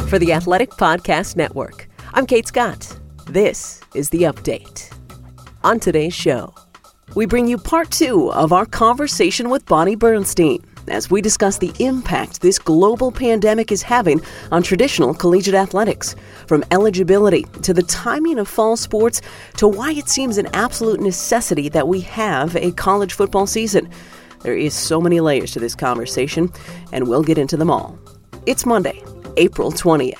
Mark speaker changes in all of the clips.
Speaker 1: For the Athletic Podcast Network, I'm Kate Scott. This is The Update. On today's show, we bring you part 2 of our conversation with Bonnie Bernstein as we discuss the impact this global pandemic is having on traditional collegiate athletics, from eligibility to the timing of fall sports to why it seems an absolute necessity that we have a college football season. There is so many layers to this conversation, and we'll get into them all. It's Monday, April 20th.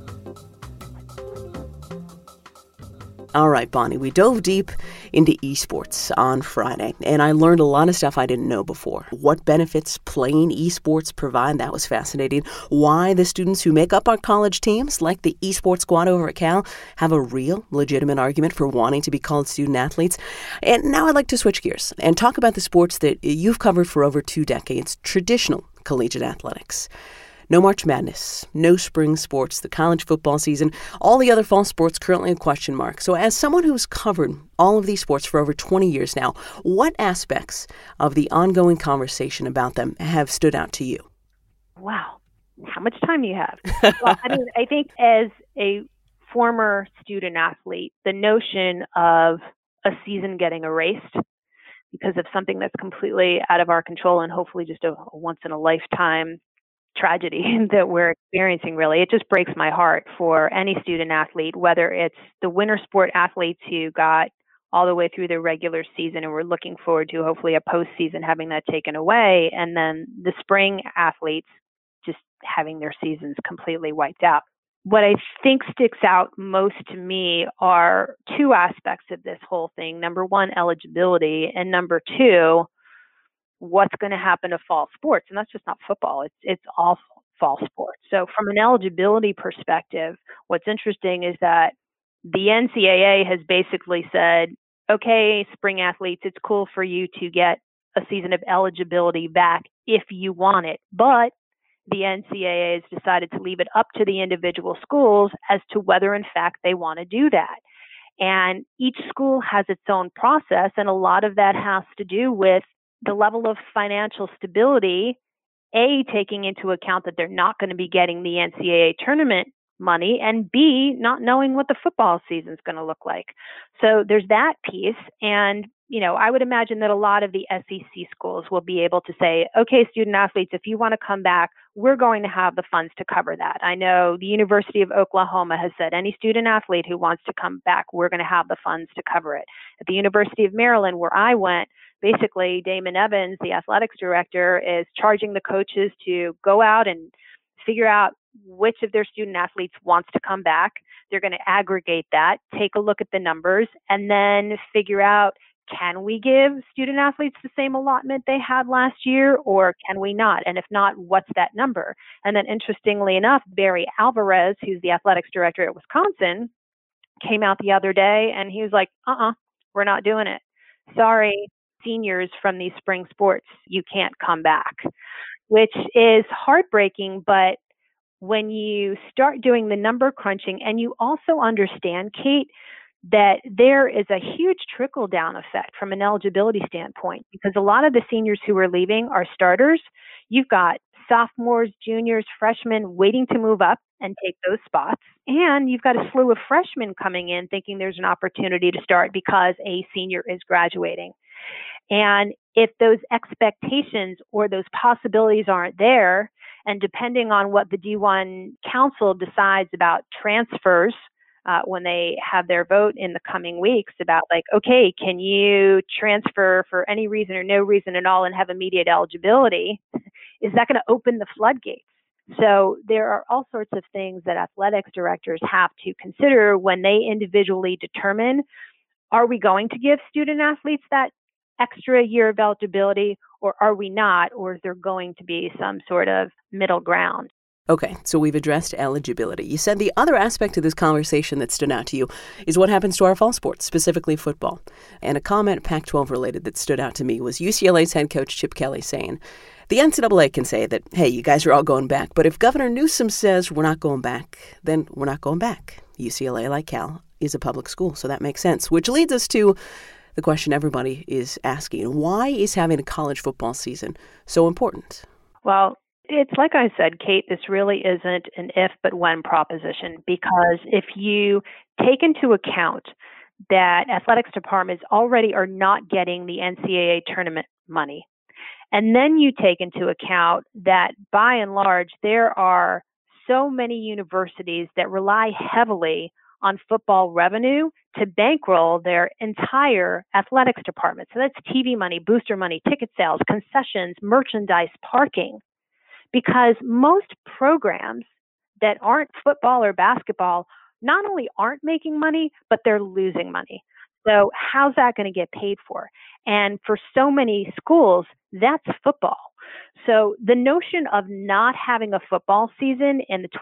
Speaker 1: All right, Bonnie, we dove deep into esports on Friday, and I learned a lot of stuff I didn't know before. What benefits playing esports provide, that was fascinating. Why the students who make up our college teams, like the esports squad over at Cal, have a real, legitimate argument for wanting to be called student athletes. And now I'd like to switch gears and talk about the sports that you've covered for over 2 decades, traditional collegiate athletics. No March Madness, no spring sports, the college football season, all the other fall sports currently a question mark. So as someone who's covered all of these sports for over 20 years now, what aspects of the ongoing conversation about them have stood out to you?
Speaker 2: Wow. How much time do you have? Well, I think as a former student athlete, the notion of a season getting erased because of something that's completely out of our control and hopefully just a once-in-a-lifetime tragedy that we're experiencing, really. It just breaks my heart for any student athlete, whether it's the winter sport athletes who got all the way through their regular season and we're looking forward to hopefully a postseason having that taken away, and then the spring athletes just having their seasons completely wiped out. What I think sticks out most to me are 2 aspects of this whole thing. Number 1, eligibility, and number 2, what's going to happen to fall sports. And that's just not football. It's all fall sports. So from an eligibility perspective, what's interesting is that the NCAA has basically said, okay, spring athletes, it's cool for you to get a season of eligibility back if you want it. But the NCAA has decided to leave it up to the individual schools as to whether, in fact, they want to do that. And each school has its own process. And a lot of that has to do with the level of financial stability, A, taking into account that they're not going to be getting the NCAA tournament money, and B, not knowing what the football season is going to look like. So there's that piece. And, I would imagine that a lot of the SEC schools will be able to say, okay, student athletes, if you want to come back, we're going to have the funds to cover that. I know the University of Oklahoma has said any student athlete who wants to come back, we're going to have the funds to cover it. At the University of Maryland, where I went, basically, Damon Evans, the athletics director, is charging the coaches to go out and figure out which of their student athletes wants to come back. They're going to aggregate that, take a look at the numbers, and then figure out, can we give student athletes the same allotment they had last year, or can we not? And if not, what's that number? And then interestingly enough, Barry Alvarez, who's the athletics director at Wisconsin, came out the other day and he was like, we're not doing it. Sorry, seniors from these spring sports, you can't come back, which is heartbreaking. But when you start doing the number crunching and you also understand, Kate, that there is a huge trickle down effect from an eligibility standpoint, because a lot of the seniors who are leaving are starters. You've got sophomores, juniors, freshmen waiting to move up and take those spots. And you've got a slew of freshmen coming in thinking there's an opportunity to start because a senior is graduating. And if those expectations or those possibilities aren't there, and depending on what the D1 Council decides about transfers, when they have their vote in the coming weeks about okay, can you transfer for any reason or no reason at all and have immediate eligibility? Is that going to open the floodgates? So there are all sorts of things that athletics directors have to consider when they individually determine, are we going to give student athletes that extra year of eligibility, or are we not? Or is there going to be some sort of middle ground?
Speaker 1: Okay, so we've addressed eligibility. You said the other aspect of this conversation that stood out to you is what happens to our fall sports, specifically football. And a comment Pac-12 related that stood out to me was UCLA's head coach Chip Kelly saying, the NCAA can say that, hey, you guys are all going back, but if Governor Newsom says we're not going back, then we're not going back. UCLA, like Cal, is a public school, so that makes sense, which leads us to the question everybody is asking. Why is having a college football season so important?
Speaker 2: Well, It's like I said, Kate, this really isn't an if but when proposition, because if you take into account that athletics departments already are not getting the NCAA tournament money, and then you take into account that by and large, there are so many universities that rely heavily on football revenue to bankroll their entire athletics department. So that's TV money, booster money, ticket sales, concessions, merchandise, parking. Because most programs that aren't football or basketball not only aren't making money, but they're losing money. So how's that going to get paid for? And for so many schools, that's football. So the notion of not having a football season in the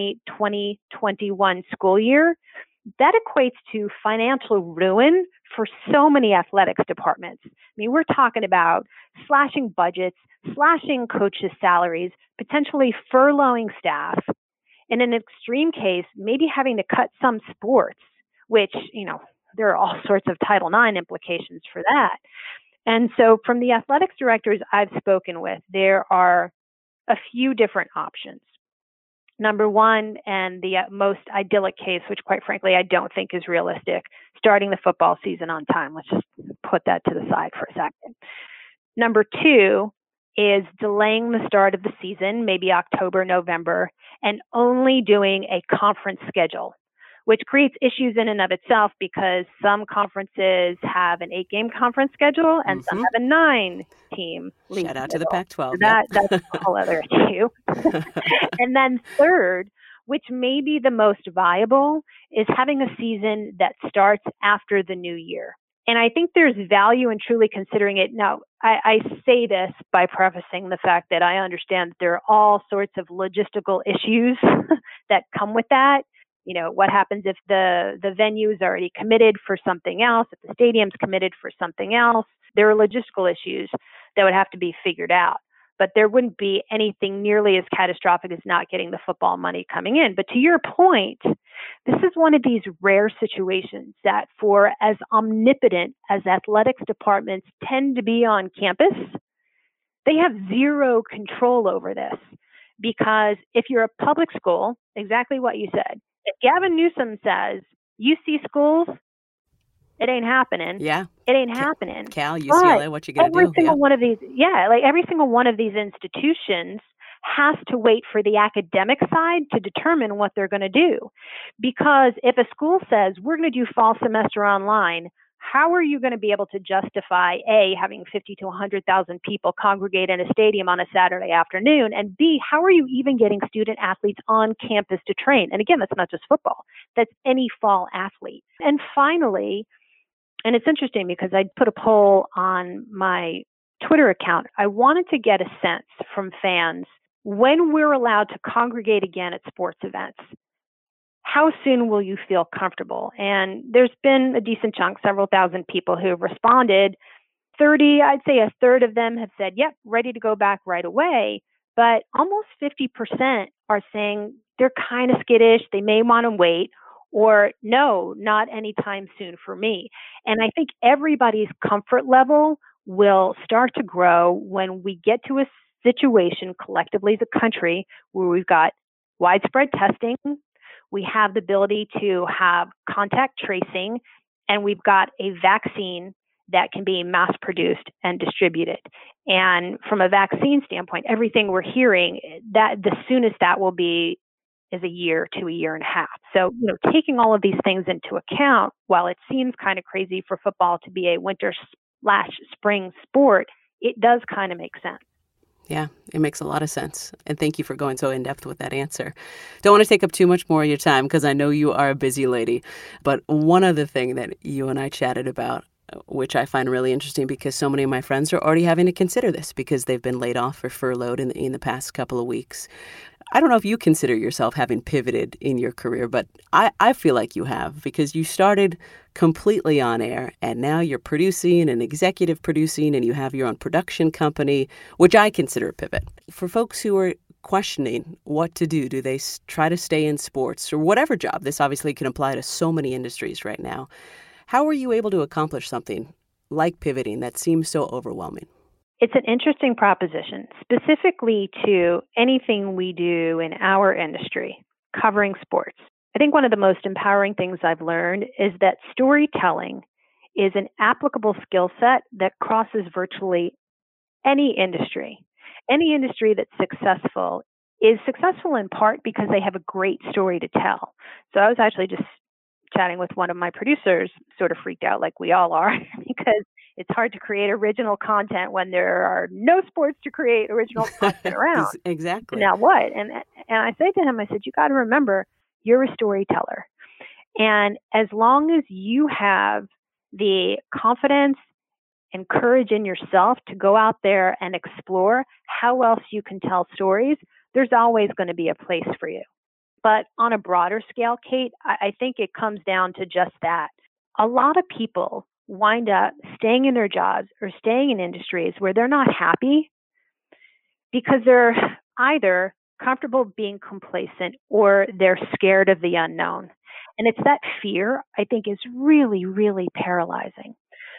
Speaker 2: 2020-2021 school year, that equates to financial ruin for so many athletics departments. I mean, we're talking about slashing budgets, slashing coaches' salaries, potentially furloughing staff. In an extreme case, maybe having to cut some sports, which, there are all sorts of Title IX implications for that. And so from the athletics directors I've spoken with, there are a few different options. Number one, and the most idyllic case, which quite frankly I don't think is realistic, starting the football season on time. Let's just put that to the side for a second. Number two is delaying the start of the season, maybe October, November, and only doing a conference schedule, which creates issues in and of itself because some conferences have an 8-game conference schedule and some have a 9-team league.
Speaker 1: Shout out
Speaker 2: schedule.
Speaker 1: to the Pac-12.
Speaker 2: So that's a whole other issue. And then third, which may be the most viable, is having a season that starts after the new year. And I think there's value in truly considering it. Now, I say this by prefacing the fact that I understand that there are all sorts of logistical issues that come with that. What happens if the venue is already committed for something else, if the stadium's committed for something else? There are logistical issues that would have to be figured out. But there wouldn't be anything nearly as catastrophic as not getting the football money coming in. But to your point, this is one of these rare situations that for as omnipotent as athletics departments tend to be on campus, they have zero control over this. Because if you're a public school, exactly what you said, if Gavin Newsom says, UC schools, it ain't happening.
Speaker 1: Yeah.
Speaker 2: It ain't happening.
Speaker 1: Cal, UCLA, what you gonna do?
Speaker 2: Every single one of these institutions has to wait for the academic side to determine what they're going to do. Because if a school says, we're going to do fall semester online, how are you going to be able to justify, A, having 50 to 100,000 people congregate in a stadium on a Saturday afternoon, and B, how are you even getting student athletes on campus to train? And again, that's not just football. That's any fall athlete. And finally, and it's interesting because I put a poll on my Twitter account. I wanted to get a sense from fans when we're allowed to congregate again at sports events. How soon will you feel comfortable? And there's been a decent chunk, several thousand people who have responded. I'd say a third of them have said, yep, ready to go back right away. But almost 50% are saying they're kind of skittish. They may want to wait. Or no, not anytime soon for me. And I think everybody's comfort level will start to grow when we get to a situation collectively as a country where we've got widespread testing, we have the ability to have contact tracing, and we've got a vaccine that can be mass produced and distributed. And from a vaccine standpoint, everything we're hearing, that the soonest that will be is a year to a year and a half. So, taking all of these things into account, while it seems kind of crazy for football to be a winter/spring sport, it does kind of make sense.
Speaker 1: Yeah, it makes a lot of sense. And thank you for going so in-depth with that answer. Don't want to take up too much more of your time because I know you are a busy lady. But one other thing that you and I chatted about, which I find really interesting because so many of my friends are already having to consider this because they've been laid off or furloughed in the past couple of weeks. I don't know if you consider yourself having pivoted in your career, but I feel like you have because you started completely on air and now you're producing and executive producing and you have your own production company, which I consider a pivot. For folks who are questioning what to do they try to stay in sports or whatever job? This obviously can apply to so many industries right now. How were you able to accomplish something like pivoting that seems so overwhelming?
Speaker 2: It's an interesting proposition, specifically to anything we do in our industry, covering sports. I think one of the most empowering things I've learned is that storytelling is an applicable skill set that crosses virtually any industry. Any industry that's successful is successful in part because they have a great story to tell. So I was actually just chatting with one of my producers, sort of freaked out like we all are, because it's hard to create original content when there are no sports to create original content around.
Speaker 1: Exactly.
Speaker 2: Now what? And I said to him, I said, you got to remember, you're a storyteller. And as long as you have the confidence and courage in yourself to go out there and explore how else you can tell stories, there's always going to be a place for you. But on a broader scale, Kate, I think it comes down to just that. A lot of people wind up staying in their jobs or staying in industries where they're not happy because they're either comfortable being complacent or they're scared of the unknown. And it's that fear, I think, is really, really paralyzing.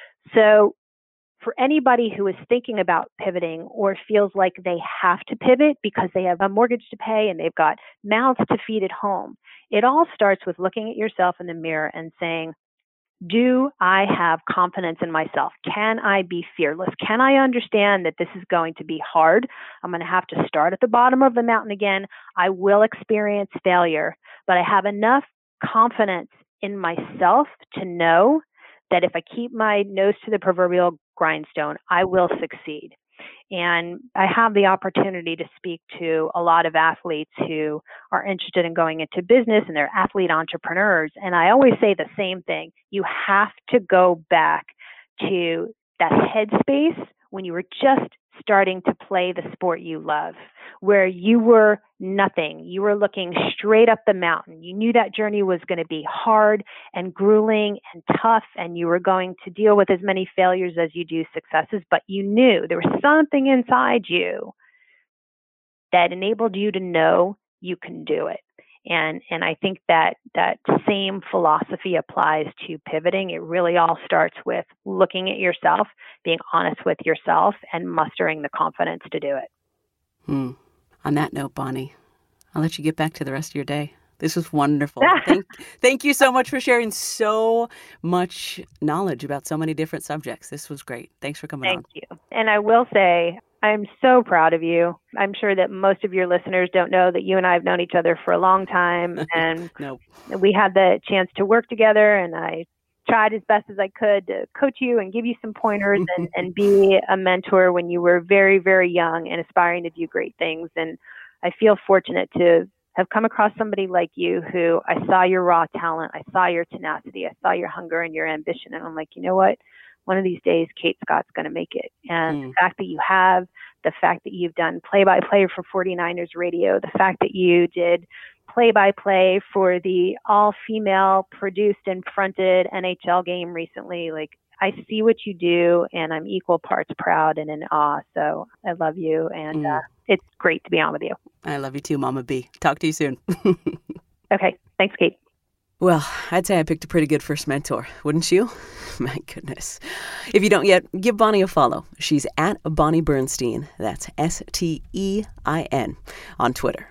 Speaker 2: So for anybody who is thinking about pivoting or feels like they have to pivot because they have a mortgage to pay and they've got mouths to feed at home, it all starts with looking at yourself in the mirror and saying, do I have confidence in myself? Can I be fearless? Can I understand that this is going to be hard? I'm going to have to start at the bottom of the mountain again. I will experience failure, but I have enough confidence in myself to know that if I keep my nose to the proverbial grindstone, I will succeed. And I have the opportunity to speak to a lot of athletes who are interested in going into business and they're athlete entrepreneurs. And I always say the same thing. You have to go back to that headspace when you were just starting to play the sport you love, where you were nothing. You were looking straight up the mountain. You knew that journey was going to be hard and grueling and tough, and you were going to deal with as many failures as you do successes, but you knew there was something inside you that enabled you to know you can do it. And I think that same philosophy applies to pivoting. It really all starts with looking at yourself, being honest with yourself, and mustering the confidence to do it.
Speaker 1: On that note, Bonnie, I'll let you get back to the rest of your day. This was wonderful. Thank you so much for sharing so much knowledge about so many different subjects. This was great. Thanks for coming on.
Speaker 2: Thank you. And I will say, I'm so proud of you. I'm sure that most of your listeners don't know that you and I have known each other for a long time. And
Speaker 1: Nope.
Speaker 2: We had the chance to work together, and I tried as best as I could to coach you and give you some pointers and be a mentor when you were very, very young and aspiring to do great things. And I feel fortunate to have come across somebody like you who I saw your raw talent, I saw your tenacity, I saw your hunger and your ambition. And I'm like, you know what? One of these days, Kate Scott's going to make it. And the fact that you have, the fact that you've done play-by-play for 49ers radio, the fact that you did play-by-play for the all-female produced and fronted NHL game recently, like, I see what you do, and I'm equal parts proud and in awe. So I love you, and it's great to be on with you.
Speaker 1: I love you too, Mama B. Talk to you soon.
Speaker 2: Okay. Thanks, Kate.
Speaker 1: Well, I'd say I picked a pretty good first mentor, wouldn't you? My goodness. If you don't yet, give Bonnie a follow. She's at Bonnie Bernstein. That's Stein on Twitter.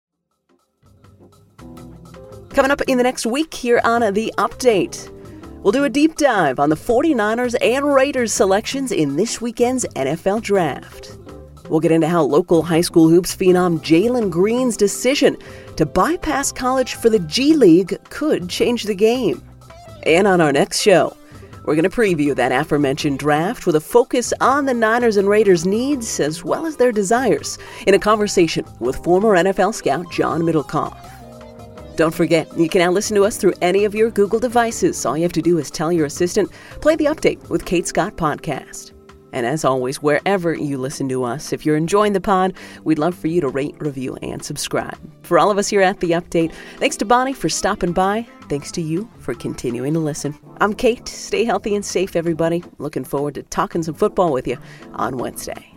Speaker 1: Coming up in the next week here on The Update, we'll do a deep dive on the 49ers and Raiders selections in this weekend's NFL Draft. We'll get into how local high school hoops phenom Jalen Green's decision to bypass college for the G League could change the game. And on our next show, we're going to preview that aforementioned draft with a focus on the Niners and Raiders' needs as well as their desires in a conversation with former NFL scout John Middlecoff. Don't forget, you can now listen to us through any of your Google devices. All you have to do is tell your assistant, play The Update with Kate Scott podcast. And as always, wherever you listen to us, if you're enjoying the pod, we'd love for you to rate, review, and subscribe. For all of us here at The Update, thanks to Bonnie for stopping by. Thanks to you for continuing to listen. I'm Kate. Stay healthy and safe, everybody. Looking forward to talking some football with you on Wednesday.